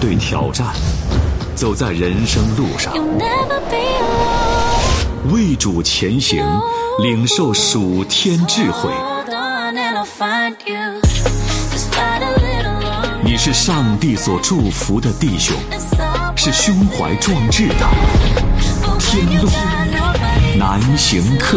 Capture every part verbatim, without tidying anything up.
对挑战，走在人生路上，为主前行，领受属天智慧。你是上帝所祝福的弟兄，是胸怀壮志的天路难行客。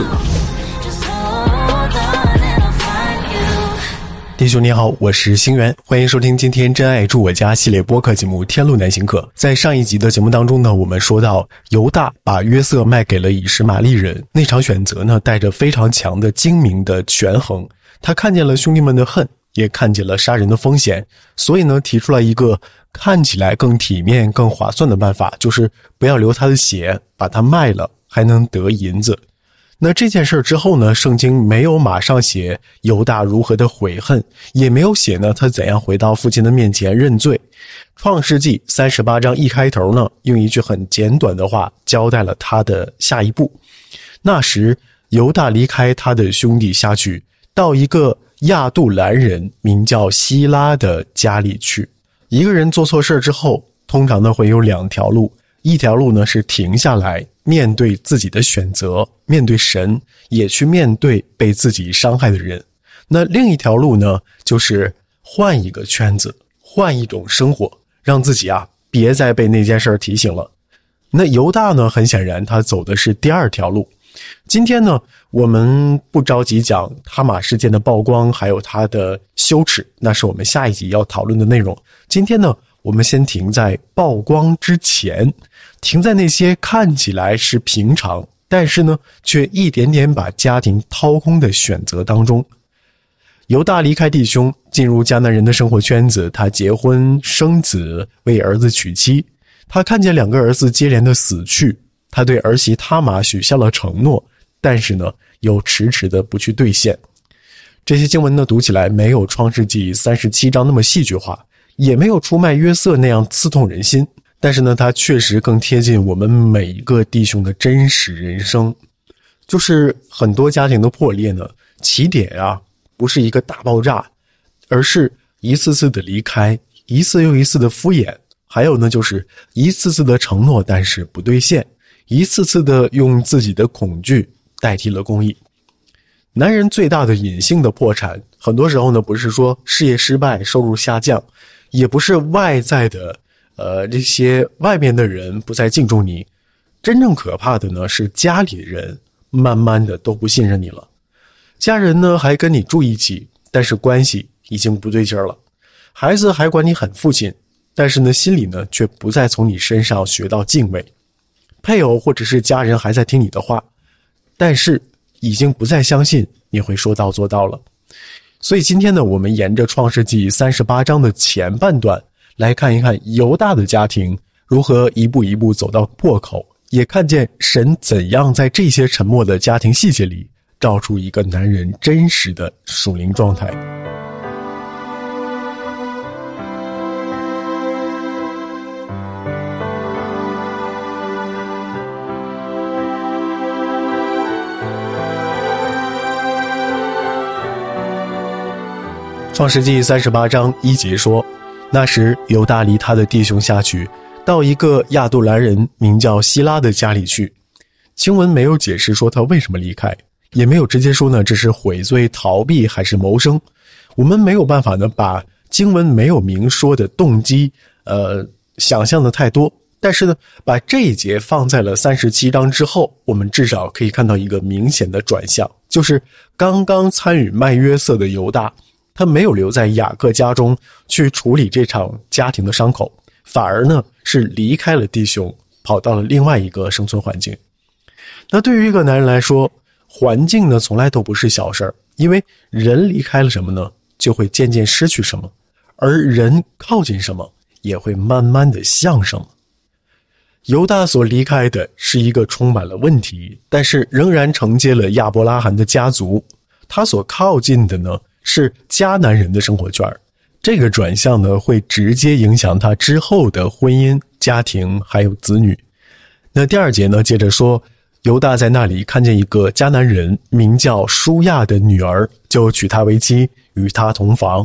弟兄你好，我是星源，欢迎收听今天真爱住我家系列播客节目《天路难行客》。在上一集的节目当中呢，我们说到犹大把约瑟卖给了以实玛利人，那场选择呢带着非常强的精明的权衡，他看见了兄弟们的恨，也看见了杀人的风险，所以呢提出了一个看起来更体面更划算的办法，就是不要流他的血，把他卖了还能得银子。那这件事之后呢，圣经没有马上写犹大如何的悔恨，也没有写呢他怎样回到父亲的面前认罪。创世纪三十八章一开头呢，用一句很简短的话交代了他的下一步。那时犹大离开他的兄弟下去，到一个亚杜兰人名叫希拉的家里去。一个人做错事之后，通常呢会有两条路，一条路呢是停下来面对自己的选择，面对神，也去面对被自己伤害的人。那另一条路呢，就是换一个圈子，换一种生活，让自己啊别再被那件事提醒了。那犹大呢，很显然他走的是第二条路。今天呢，我们不着急讲哈马事件的曝光，还有他的羞耻，那是我们下一集要讨论的内容。今天呢，我们先停在曝光之前，停在那些看起来是平常，但是呢，却一点点把家庭掏空的选择当中。犹大离开弟兄，进入迦南人的生活圈子，他结婚生子，为儿子娶妻。他看见两个儿子接连的死去，他对儿媳他玛许下了承诺，但是呢，又迟迟的不去兑现。这些经文呢，读起来没有创世纪三十七章那么戏剧化，也没有出卖约瑟那样刺痛人心，但是呢，它确实更贴近我们每一个弟兄的真实人生。就是很多家庭的破裂呢，起点啊，不是一个大爆炸，而是一次次的离开，一次又一次的敷衍，还有呢，就是一次次的承诺，但是不兑现，一次次的用自己的恐惧代替了公义。男人最大的隐性的破产，很多时候呢，不是说事业失败、收入下降，也不是外在的呃，这些外面的人不再敬重你，真正可怕的呢是家里人慢慢的都不信任你了。家人呢还跟你住一起，但是关系已经不对劲了。孩子还管你很父亲，但是呢心里呢却不再从你身上学到敬畏。配偶或者是家人还在听你的话，但是已经不再相信你会说到做到了。所以今天呢，我们沿着创世纪三十八章的前半段来看一看犹大的家庭如何一步一步走到破口，也看见神怎样在这些沉默的家庭细节里照出一个男人真实的属灵状态。创世纪三十八章一节说，那时犹大离他的弟兄下去，到一个亚杜兰人名叫希拉的家里去。经文没有解释说他为什么离开，也没有直接说呢这是悔罪逃避还是谋生。我们没有办法呢把经文没有明说的动机呃想象的太多，但是呢把这一节放在了三十七章之后，我们至少可以看到一个明显的转向，就是刚刚参与卖约瑟的犹大，他没有留在雅各家中去处理这场家庭的伤口，反而呢是离开了弟兄，跑到了另外一个生存环境。那对于一个男人来说，环境呢从来都不是小事儿，因为人离开了什么呢，就会渐渐失去什么，而人靠近什么，也会慢慢的像什么。犹大所离开的是一个充满了问题，但是仍然承接了亚伯拉罕的家族，他所靠近的呢是迦南人的生活圈，这个转向呢会直接影响他之后的婚姻、家庭还有子女。那第二节呢接着说，犹大在那里看见一个迦南人名叫舒亚的女儿，就娶她为妻，与她同房。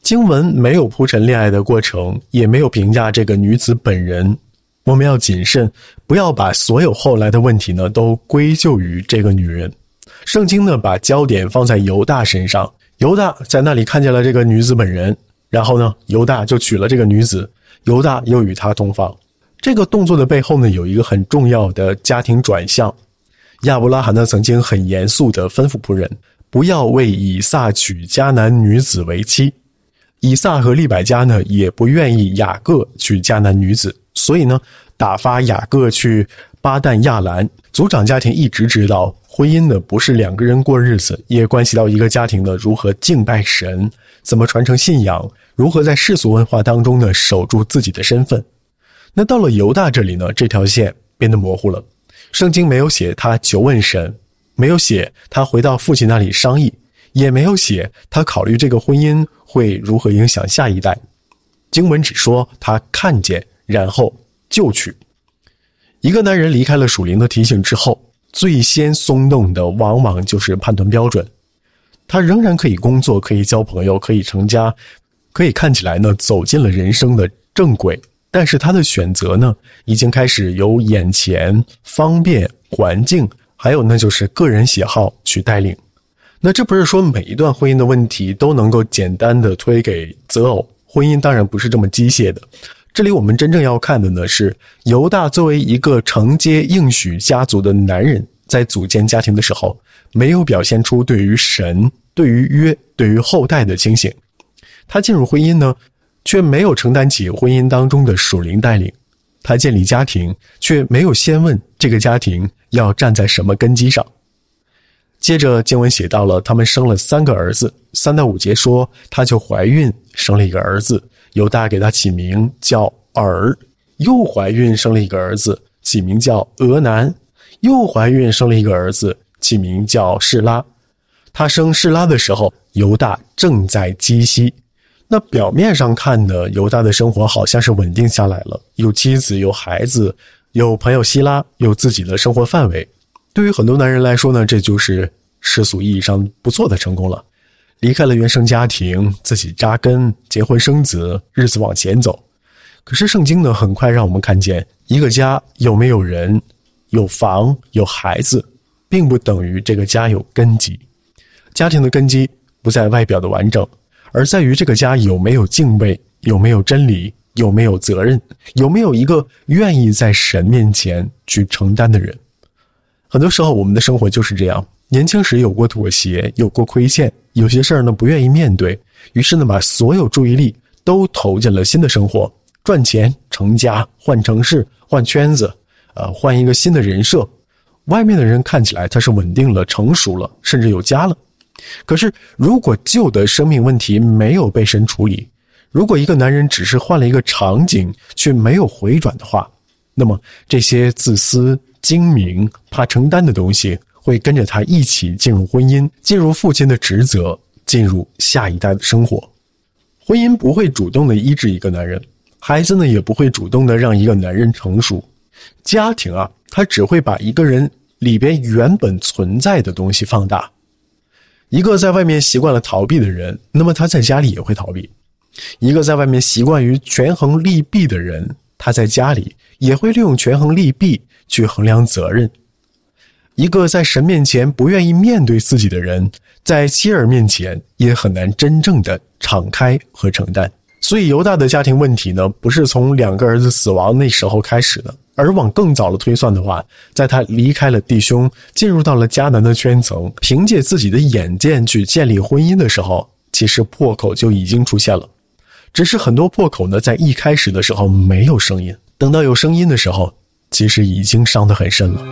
经文没有铺陈恋爱的过程，也没有评价这个女子本人。我们要谨慎，不要把所有后来的问题呢都归咎于这个女人。圣经呢把焦点放在犹大身上，犹大在那里看见了这个女子本人，然后呢犹大就娶了这个女子，犹大又与她同房。这个动作的背后呢有一个很重要的家庭转向。亚伯拉罕呢曾经很严肃地吩咐仆人，不要为以撒娶迦南女子为妻。以撒和利百加呢也不愿意雅各娶迦南女子，所以呢打发雅各去巴旦亚兰。族长家庭一直知道，婚姻呢不是两个人过日子，也关系到一个家庭呢如何敬拜神，怎么传承信仰，如何在世俗文化当中呢守住自己的身份。那到了犹大这里呢，这条线变得模糊了。圣经没有写他求问神，没有写他回到父亲那里商议，也没有写他考虑这个婚姻会如何影响下一代。经文只说他看见，然后就娶。一个男人离开了属灵的提醒之后，最先松动的往往就是判断标准。他仍然可以工作，可以交朋友，可以成家，可以看起来呢走进了人生的正轨，但是他的选择呢已经开始由眼前、方便、环境，还有呢就是个人喜好去带领。那这不是说每一段婚姻的问题都能够简单的推给择偶，婚姻当然不是这么机械的。这里我们真正要看的呢是犹大作为一个承接应许家族的男人，在组建家庭的时候没有表现出对于神、对于约、对于后代的清醒。他进入婚姻呢却没有承担起婚姻当中的属灵带领，他建立家庭却没有先问这个家庭要站在什么根基上。接着经文写到了他们生了三个儿子，三到五节说他就怀孕生了一个儿子，犹大给他起名叫尔，又怀孕生了一个儿子，起名叫俄南，又怀孕生了一个儿子，起名叫示拉。他生示拉的时候，犹大正在基西。那表面上看呢，犹大的生活好像是稳定下来了，有妻子，有孩子，有朋友希拉，有自己的生活范围。对于很多男人来说呢，这就是世俗意义上不错的成功了。离开了原生家庭，自己扎根，结婚生子，日子往前走。可是圣经呢，很快让我们看见，一个家有没有人，有房，有孩子，并不等于这个家有根基。家庭的根基不在外表的完整，而在于这个家有没有敬畏，有没有真理，有没有责任，有没有一个愿意在神面前去承担的人。很多时候我们的生活就是这样，年轻时有过妥协，有过亏欠，有些事儿呢不愿意面对，于是呢把所有注意力都投进了新的生活，赚钱、成家、换城市、换圈子，呃，换一个新的人设。外面的人看起来他是稳定了、成熟了，甚至有家了。可是如果旧的生命问题没有被神处理，如果一个男人只是换了一个场景却没有回转的话，那么这些自私、精明、怕承担的东西会跟着他一起进入婚姻，进入父亲的职责，进入下一代的生活。婚姻不会主动的医治一个男人，孩子呢也不会主动的让一个男人成熟。家庭啊，它只会把一个人里边原本存在的东西放大。一个在外面习惯了逃避的人，那么他在家里也会逃避。一个在外面习惯于权衡利弊的人，他在家里也会利用权衡利弊去衡量责任。一个在神面前不愿意面对自己的人，在妻儿面前也很难真正的敞开和承担。所以犹大的家庭问题呢，不是从两个儿子死亡那时候开始的，而往更早的推算的话，在他离开了弟兄，进入到了迦南的圈层，凭借自己的眼见去建立婚姻的时候，其实破口就已经出现了。只是很多破口呢，在一开始的时候没有声音，等到有声音的时候，其实已经伤得很深了。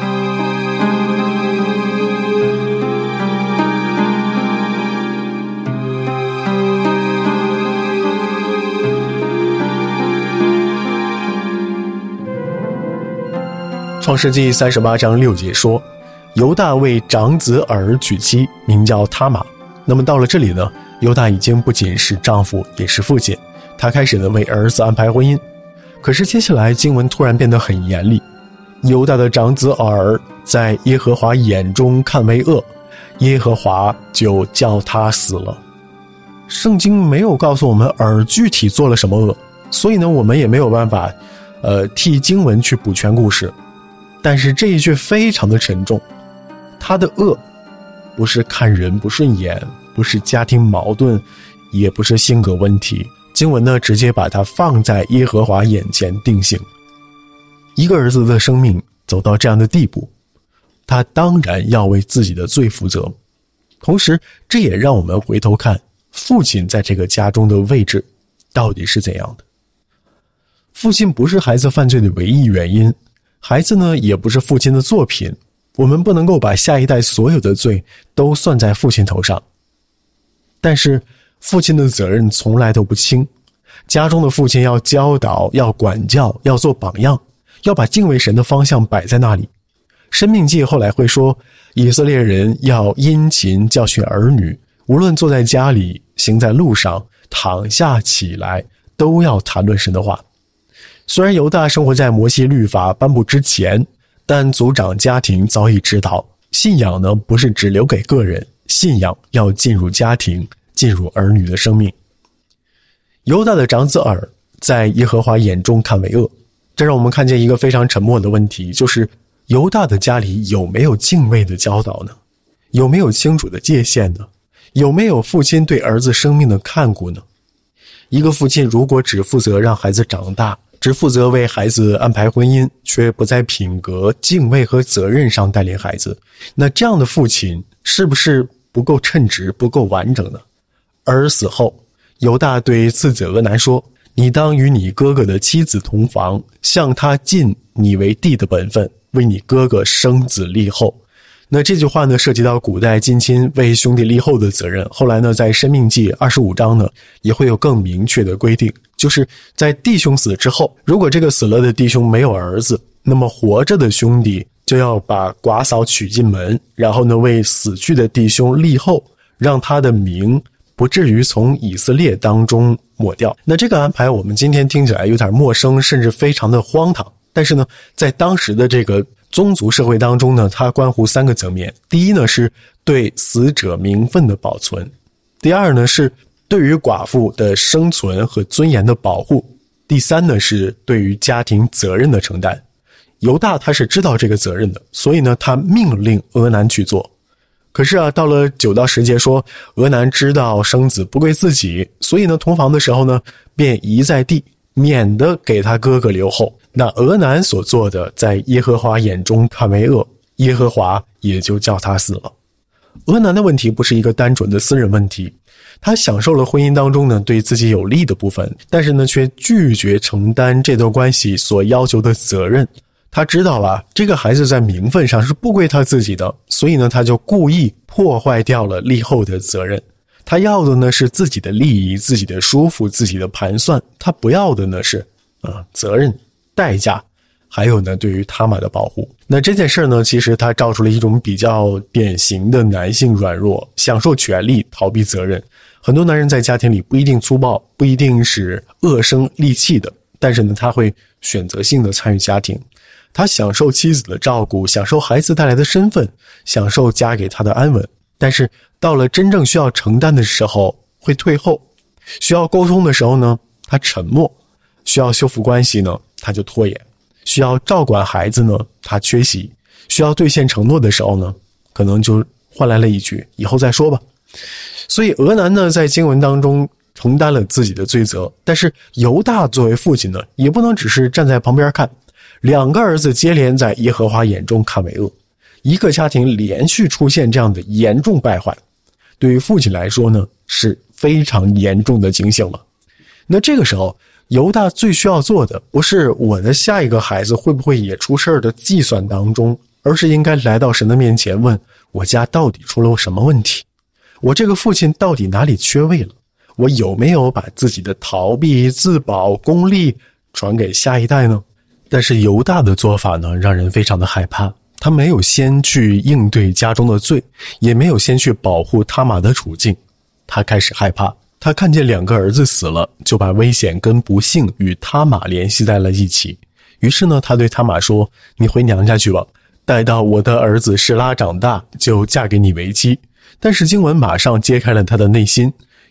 创世纪三十八章六节说，犹大为长子尔娶妻，名叫他玛。那么到了这里呢，犹大已经不仅是丈夫，也是父亲，他开始呢为儿子安排婚姻。可是接下来经文突然变得很严厉，犹大的长子尔在耶和华眼中看为恶，耶和华就叫他死了。 圣经没有告诉我们尔具体做了什么恶，所以呢，我们也没有办法呃，替经文去补全故事。但是这一句非常的沉重，他的恶不是看人不顺眼，不是家庭矛盾，也不是性格问题，经文呢直接把它放在耶和华眼前定性。一个儿子的生命走到这样的地步，他当然要为自己的罪负责。同时这也让我们回头看父亲在这个家中的位置到底是怎样的。父亲不是孩子犯罪的唯一原因，孩子呢也不是父亲的作品，我们不能够把下一代所有的罪都算在父亲头上。但是父亲的责任从来都不轻，家中的父亲要教导，要管教，要做榜样，要把敬畏神的方向摆在那里。申命记后来会说，以色列人要殷勤教训儿女，无论坐在家里，行在路上，躺下起来，都要谈论神的话。虽然犹大生活在摩西律法颁布之前，但族长家庭早已知道，信仰呢不是只留给个人，信仰要进入家庭，进入儿女的生命。犹大的长子珥在耶和华眼中看为恶，这让我们看见一个非常沉默的问题，就是犹大的家里有没有敬畏的教导呢？有没有清楚的界限呢？有没有父亲对儿子生命的看顾呢？一个父亲如果只负责让孩子长大，只负责为孩子安排婚姻，却不在品格、敬畏和责任上带领孩子，那这样的父亲是不是不够称职、不够完整呢？而死后，犹大对次子俄南说，你当与你哥哥的妻子同房，向他尽你为弟的本分，为你哥哥生子立后。那这句话呢，涉及到古代近亲为兄弟立后的责任。后来呢，在申命记二十五章呢，也会有更明确的规定，就是在弟兄死之后，如果这个死了的弟兄没有儿子，那么活着的兄弟就要把寡嫂娶进门，然后呢，为死去的弟兄立后，让他的名不至于从以色列当中抹掉。那这个安排我们今天听起来有点陌生，甚至非常的荒唐，但是呢，在当时的这个宗族社会当中呢，它关乎三个层面。第一呢，是对死者名分的保存；第二呢，是对于寡妇的生存和尊严的保护；第三呢，是对于家庭责任的承担。犹大他是知道这个责任的，所以呢，他命令俄南去做。可是啊，到了九到十节说，俄南知道生子不归自己，所以呢，同房的时候呢，便移在地，免得给他哥哥留后。那俄南所做的，在耶和华眼中看为恶，耶和华也就叫他死了。俄南的问题不是一个单纯的私人问题，他享受了婚姻当中呢对自己有利的部分，但是呢却拒绝承担这段关系所要求的责任。他知道啊，这个孩子在名分上是不归他自己的，所以呢他就故意破坏掉了立后的责任。他要的呢是自己的利益、自己的舒服、自己的盘算，他不要的呢是啊责任、代价，还有呢对于他玛的保护。那这件事呢，其实它照出了一种比较典型的男性软弱，享受权力，逃避责任。很多男人在家庭里不一定粗暴，不一定是恶声戾气的，但是呢他会选择性的参与家庭，他享受妻子的照顾，享受孩子带来的身份，享受家给他的安稳。但是到了真正需要承担的时候会退后，需要沟通的时候呢他沉默，需要修复关系呢他就拖延，需要照管孩子呢他缺席，需要兑现承诺的时候呢可能就换来了一句以后再说吧。所以俄南呢在经文当中承担了自己的罪责，但是犹大作为父亲呢也不能只是站在旁边看。两个儿子接连在耶和华眼中看为恶，一个家庭连续出现这样的严重败坏，对于父亲来说呢是非常严重的警醒了。那这个时候犹大最需要做的不是我的下一个孩子会不会也出事的计算当中，而是应该来到神的面前，问我家到底出了什么问题，我这个父亲到底哪里缺位了，我有没有把自己的逃避、自保、功利传给下一代呢？但是犹大的做法呢让人非常的害怕，他没有先去应对家中的罪，也没有先去保护他玛的处境。他开始害怕，他看见两个儿子死了，就把危险跟不幸与他玛联系在了一起。于是呢他对他玛说，你回娘家去吧，待到我的儿子示拉长大，就嫁给你为妻。但是经文马上揭开了他的内心，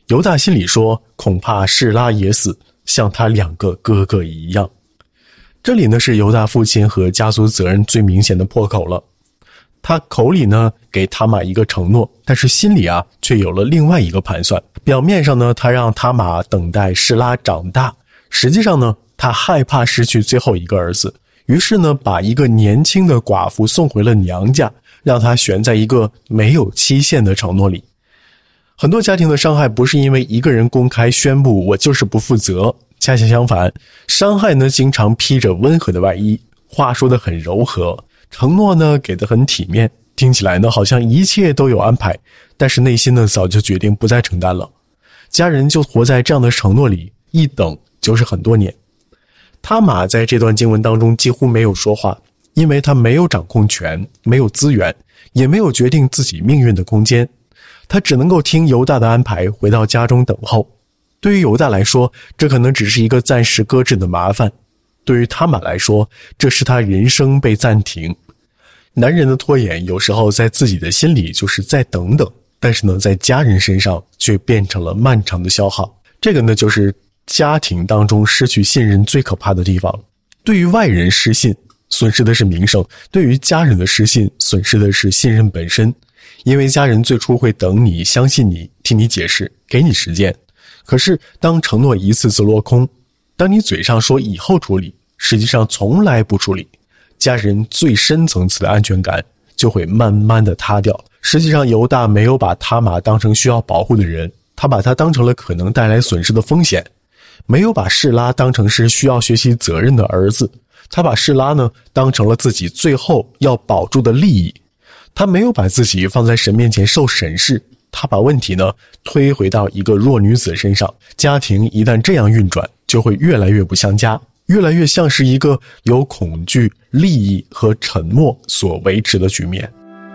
犹大心里说，恐怕示拉也死，像他两个哥哥一样。这里呢是犹大父亲和家族责任最明显的破口了。他口里呢给他玛一个承诺，但是心里啊却有了另外一个盘算。表面上呢他让他玛等待示拉长大，实际上呢他害怕失去最后一个儿子，于是呢把一个年轻的寡妇送回了娘家，让她悬在一个没有期限的承诺里。很多家庭的伤害不是因为一个人公开宣布我就是不负责，恰恰相反，伤害呢经常披着温和的外衣，话说得很柔和，承诺呢给得很体面，听起来呢好像一切都有安排，但是内心呢早就决定不再承担了。家人就活在这样的承诺里，一等就是很多年。他玛在这段经文当中几乎没有说话，因为他没有掌控权，没有资源，也没有决定自己命运的空间，他只能够听犹大的安排，回到家中等候。对于犹大来说，这可能只是一个暂时搁置的麻烦，对于他玛来说，这是他人生被暂停。男人的拖延有时候在自己的心里就是再等等，但是呢在家人身上却变成了漫长的消耗。这个呢就是家庭当中失去信任最可怕的地方。对于外人失信，损失的是名声；对于家人的失信，损失的是信任本身。因为家人最初会等你，相信你，替你解释，给你时间。可是当承诺一次次落空，当你嘴上说以后处理，实际上从来不处理，家人最深层次的安全感就会慢慢的塌掉。实际上犹大没有把他玛当成需要保护的人，他把他当成了可能带来损失的风险。没有把示拉当成是需要学习责任的儿子，他把示拉呢当成了自己最后要保住的利益。他没有把自己放在神面前受审视，他把问题呢推回到一个弱女子身上。家庭一旦这样运转，就会越来越不像家，越来越像是一个由恐惧、利益和沉默所维持的局面。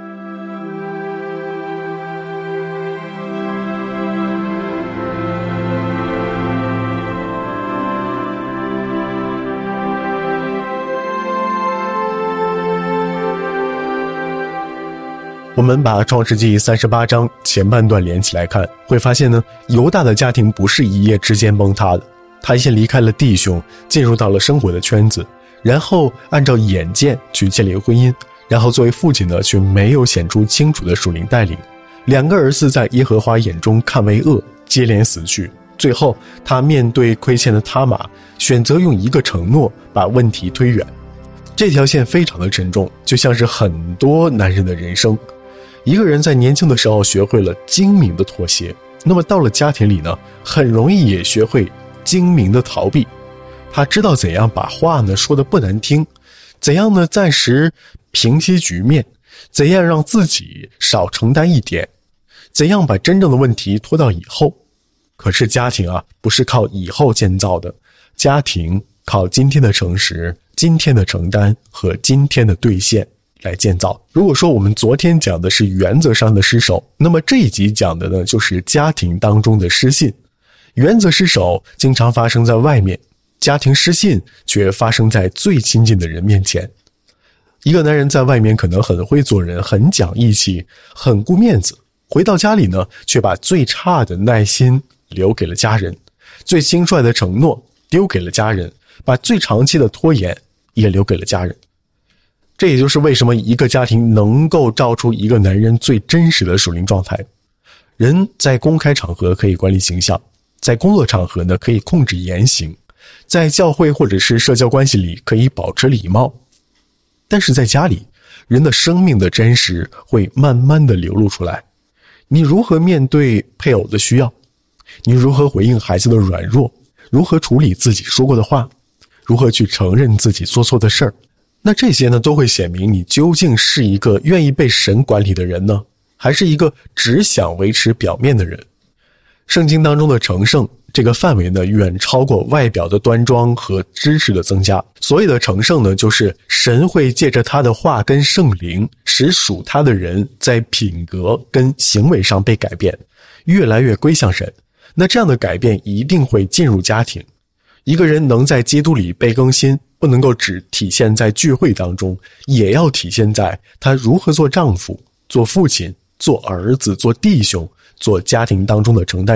我们把创世纪三十八章前半段连起来看，会发现呢，犹大的家庭不是一夜之间崩塌的。他先离开了弟兄，进入到了生活的圈子，然后按照眼见去建立婚姻，然后作为父亲呢，却没有显出清楚的属灵带领。两个儿子在耶和华眼中看为恶，接连死去。最后他面对亏欠的他玛，选择用一个承诺把问题推远。这条线非常的沉重，就像是很多男人的人生。一个人在年轻的时候学会了精明的妥协，那么到了家庭里呢，很容易也学会精明的逃避。他知道怎样把话呢说得不难听，怎样呢暂时平息局面，怎样让自己少承担一点，怎样把真正的问题拖到以后。可是家庭啊，不是靠以后建造的，家庭靠今天的诚实、今天的承担和今天的兑现来建造。如果说我们昨天讲的是原则上的失守，那么这一集讲的呢就是家庭当中的失信。原则失守经常发生在外面，家庭失信却发生在最亲近的人面前。一个男人在外面可能很会做人，很讲义气，很顾面子，回到家里呢，却把最差的耐心留给了家人，最轻率的承诺丢给了家人，把最长期的拖延也留给了家人。这也就是为什么一个家庭能够照出一个男人最真实的属灵状态。人在公开场合可以管理形象，在工作场合呢可以控制言行，在教会或者是社交关系里可以保持礼貌，但是在家里，人的生命的真实会慢慢的流露出来。你如何面对配偶的需要？你如何回应孩子的软弱？如何处理自己说过的话？如何去承认自己做错的事儿？那这些呢，都会显明你究竟是一个愿意被神管理的人呢，还是一个只想维持表面的人？圣经当中的成圣这个范围呢，远超过外表的端庄和知识的增加。所谓的成圣呢，就是神会借着他的话跟圣灵，使属他的人在品格跟行为上被改变，越来越归向神。那这样的改变一定会进入家庭。一个人能在基督里被更新，不能够只体现在聚会当中，也要体现在他如何做丈夫、做父亲、做儿子、做弟兄、做家庭当中的承担者。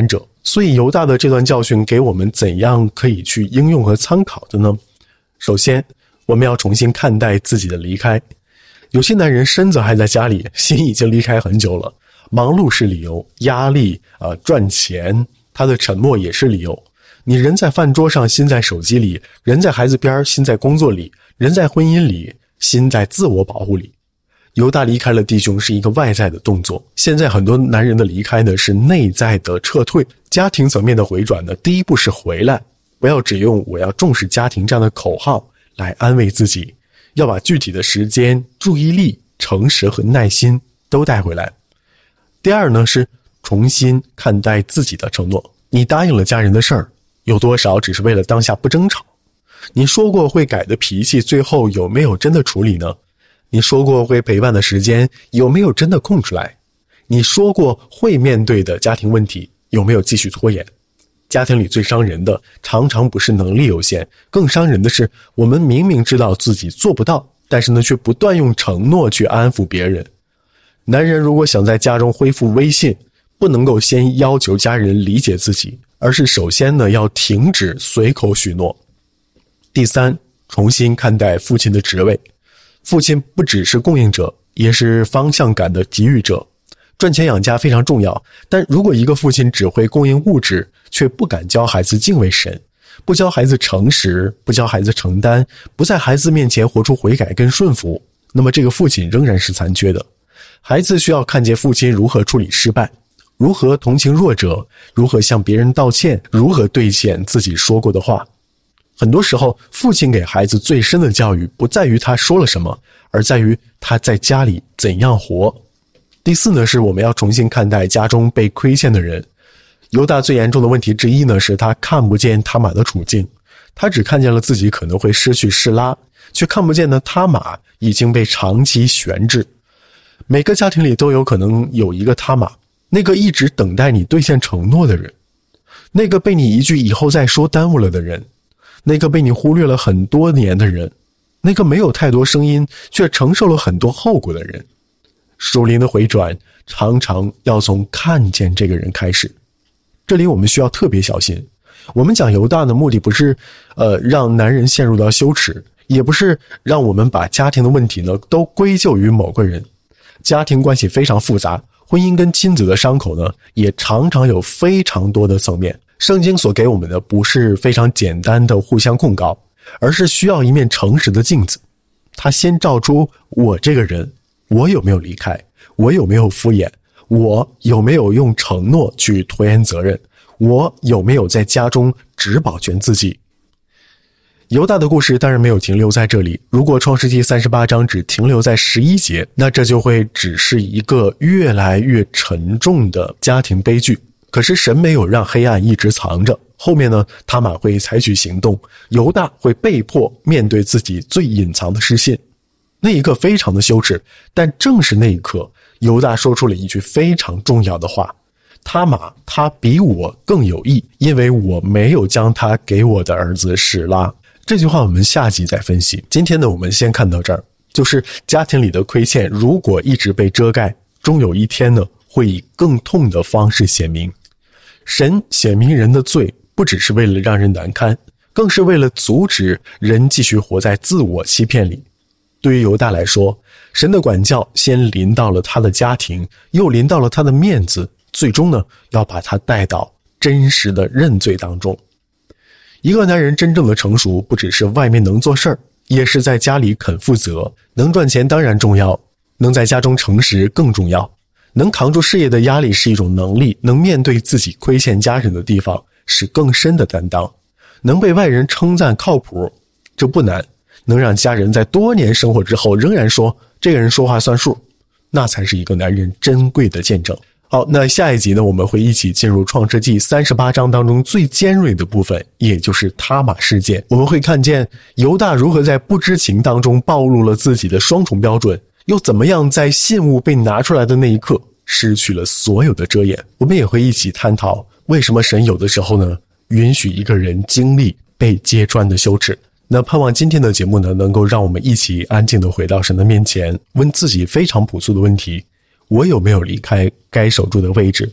所以犹大的这段教训给我们怎样可以去应用和参考的呢？首先，我们要重新看待自己的离开。有些男人身子还在家里，心已经离开很久了。忙碌是理由，压力啊、呃，赚钱，他的沉默也是理由。你人在饭桌上，心在手机里；人在孩子边，心在工作里；人在婚姻里，心在自我保护里。犹大离开了弟兄是一个外在的动作，现在很多男人的离开呢是内在的撤退。家庭层面的回转呢，第一步是回来，不要只用我要重视家庭这样的口号来安慰自己，要把具体的时间、注意力、诚实和耐心都带回来。第二呢，是重新看待自己的承诺。你答应了家人的事儿，有多少只是为了当下不争吵？你说过会改的脾气，最后有没有真的处理呢？你说过会陪伴的时间，有没有真的空出来？你说过会面对的家庭问题，有没有继续拖延？家庭里最伤人的，常常不是能力有限，更伤人的是，我们明明知道自己做不到，但是呢，却不断用承诺去安抚别人。男人如果想在家中恢复威信，不能够先要求家人理解自己，而是首先呢，要停止随口许诺。第三，重新看待父亲的职位。父亲不只是供应者，也是方向感的给予者。赚钱养家非常重要，但如果一个父亲只会供应物质，却不敢教孩子敬畏神，不教孩子诚实，不教孩子承担，不在孩子面前活出悔改跟顺服，那么这个父亲仍然是残缺的。孩子需要看见父亲如何处理失败，如何同情弱者，如何向别人道歉，如何兑现自己说过的话。很多时候，父亲给孩子最深的教育不在于他说了什么，而在于他在家里怎样活。第四呢，是我们要重新看待家中被亏欠的人。犹大最严重的问题之一呢，是他看不见他玛的处境，他只看见了自己可能会失去示拉，却看不见呢他玛已经被长期悬置。每个家庭里都有可能有一个他玛，那个一直等待你兑现承诺的人，那个被你一句以后再说耽误了的人，那个被你忽略了很多年的人，那个没有太多声音却承受了很多后果的人。属灵的回转常常要从看见这个人开始。这里我们需要特别小心。我们讲犹大的目的不是呃让男人陷入到羞耻，也不是让我们把家庭的问题呢都归咎于某个人。家庭关系非常复杂，婚姻跟亲子的伤口呢也常常有非常多的层面。圣经所给我们的不是非常简单的互相控告，而是需要一面诚实的镜子。他先照出我这个人，我有没有离开，我有没有敷衍，我有没有用承诺去拖延责任，我有没有在家中只保全自己。犹大的故事当然没有停留在这里，如果创世纪三十八章只停留在十一节，那这就会只是一个越来越沉重的家庭悲剧。可是神没有让黑暗一直藏着，后面呢，他玛会采取行动，犹大会被迫面对自己最隐藏的失信。那一刻非常的羞耻，但正是那一刻，犹大说出了一句非常重要的话：他玛他比我更有益，因为我没有将他给我的儿子示拉。这句话我们下集再分析。今天呢，我们先看到这儿，就是家庭里的亏欠如果一直被遮盖，终有一天呢，会以更痛的方式显明。神显明人的罪，不只是为了让人难堪，更是为了阻止人继续活在自我欺骗里。对于犹大来说，神的管教先临到了他的家庭，又临到了他的面子，最终呢，要把他带到真实的认罪当中。一个男人真正的成熟，不只是外面能做事儿，也是在家里肯负责。能赚钱当然重要，能在家中诚实更重要。能扛住事业的压力是一种能力，能面对自己亏欠家人的地方是更深的担当。能被外人称赞靠谱，这不难。能让家人在多年生活之后仍然说这个人说话算数，那才是一个男人珍贵的见证。好，那下一集呢，我们会一起进入创世纪三十八章当中最尖锐的部分，也就是他玛事件。我们会看见犹大如何在不知情当中暴露了自己的双重标准，又怎么样在信物被拿出来的那一刻失去了所有的遮掩。我们也会一起探讨为什么神有的时候呢允许一个人经历被揭穿的羞耻。那盼望今天的节目呢，能够让我们一起安静地回到神的面前，问自己非常朴素的问题：我有没有离开该守住的位置？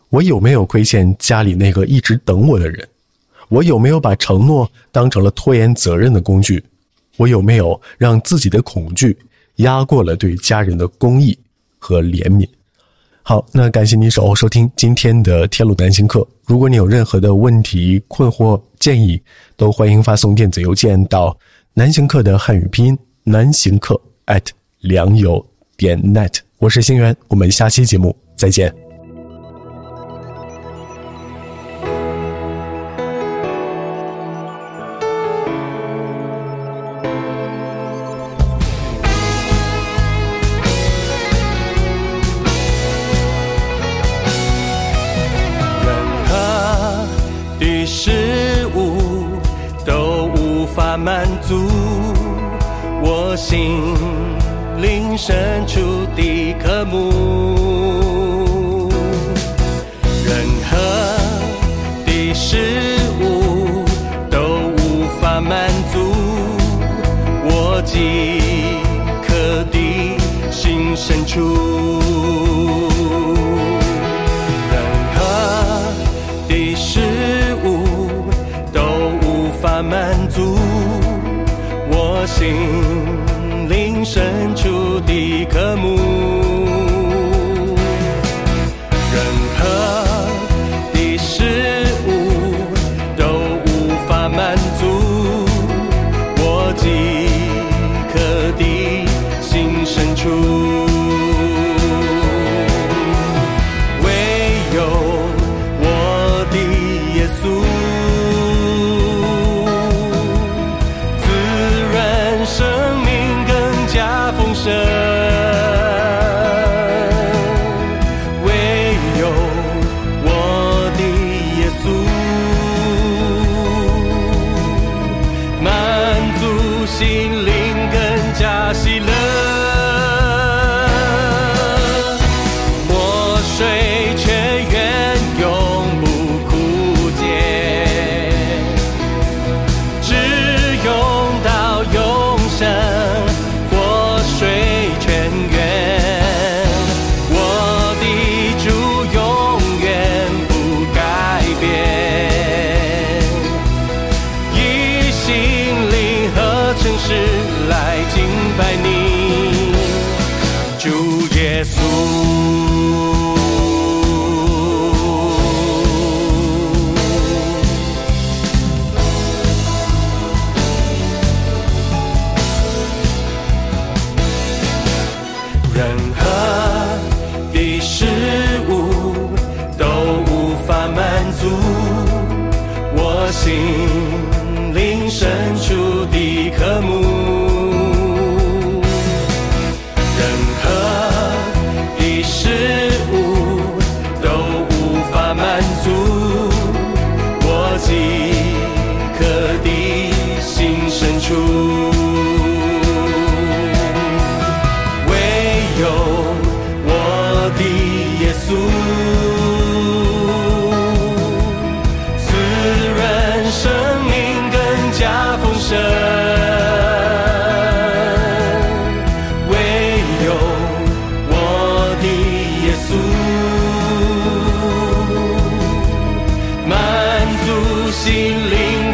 我有没有亏欠家里那个一直等我的人？我有没有把承诺当成了拖延责任的工具？我有没有让自己的恐惧压过了对家人的公义和怜悯？好，那感谢你守候收听今天的天路南行课。如果你有任何的问题、困惑、建议，都欢迎发送电子邮件到南行课的汉语拼音南行课 at 良友点 net。我是星源，我们下期节目再见。 事物都无法满足我心灵深处的渴慕，任何的事物都无法满足我饥渴的心深处，满足我心灵深处的渴慕，任何的事物都无法满足我饥渴的心深处，唯有我的耶稣唯有我的耶稣满足心灵更加喜乐，活水泉源永不枯竭，只涌到永生，活水泉源，我的主永远不改变，以心灵和诚实来敬拜你，主耶稣。任何的事物都无法满足我心灵深处的渴慕，任何的事物都无法满足我饥渴的心深处，有我的耶稣赐人生命更加丰盛，唯有我的耶稣满足心灵